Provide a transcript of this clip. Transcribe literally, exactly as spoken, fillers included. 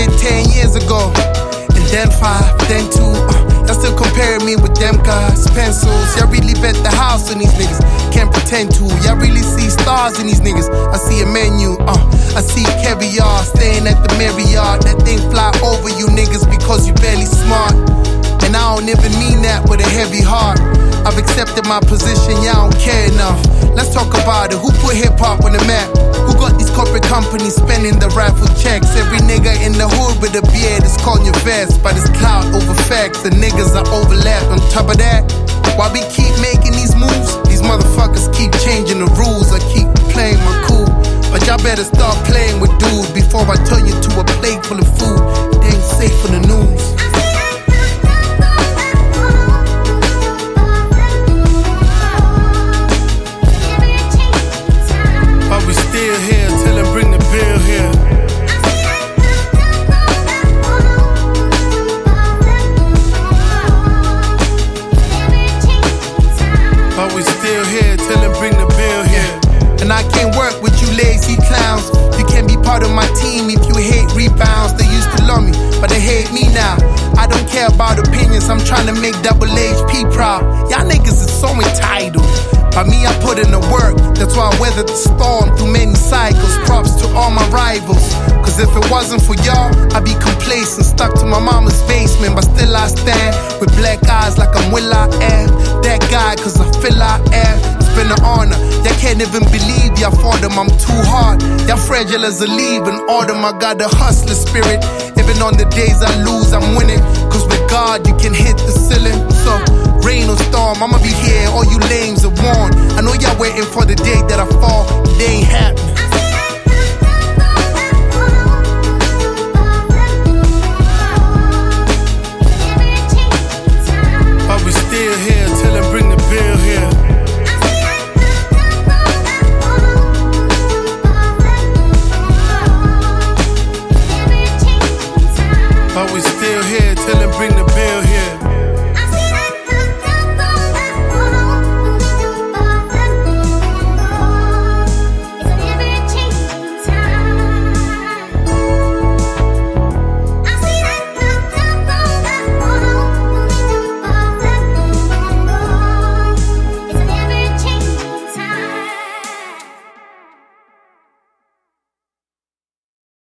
shit ten years ago. And then five, then two. Uh, y'all still comparing me with them guys. Pencils, y'all really bet the house on these niggas. Can't pretend to. Y'all really see stars in these niggas. I see a menu. Uh, I see caviar staying at the Marriott. That thing fly over you niggas because you barely smart. And I don't even mean that with a heavy heart. I've accepted my position, y'all don't care enough. Let's talk about it. Who put hip-hop on the map? Who got these corporate companies spending the raffle checks? Every nigga in the hood with a beard is calling your vest. But it's clout over facts, the niggas are overlapped. On top of that, while we keep making these moves, these motherfuckers keep changing the rules. I keep playing my cool, but y'all better start playing with dudes before I turn you to a plate full of food. It ain't safe for the news. Still here, tell him bring the bill here. But we still here, tell him bring the bill here. And I can't work with you lazy clowns. You can't be part of my team if you hate rebounds. They used to love me, but they hate me now. I don't care about opinions, I'm trying to make Double H P proud. Y'all niggas is so entitled. By me, I put in the work, that's why I weathered the storm through many cycles. Props to all my rivals, cause if it wasn't for y'all, I'd be complacent, stuck to my mama's basement. But still I stand, with black eyes like I'm Will I Am. That guy, cause I feel I am. It's been an honor, y'all can't even believe y'all for them, I'm too hard. Y'all fragile as a leaf, in autumn I got the hustler spirit. Even on the days I lose, I'm winning. Cause with God, you can hit the ceiling. So, rain or storm, I'ma be here, all you lames are warned. I know y'all waiting for the day that I fall, it ain't happening. But we still here, tell him bring the bill here. But we still here, tell him bring the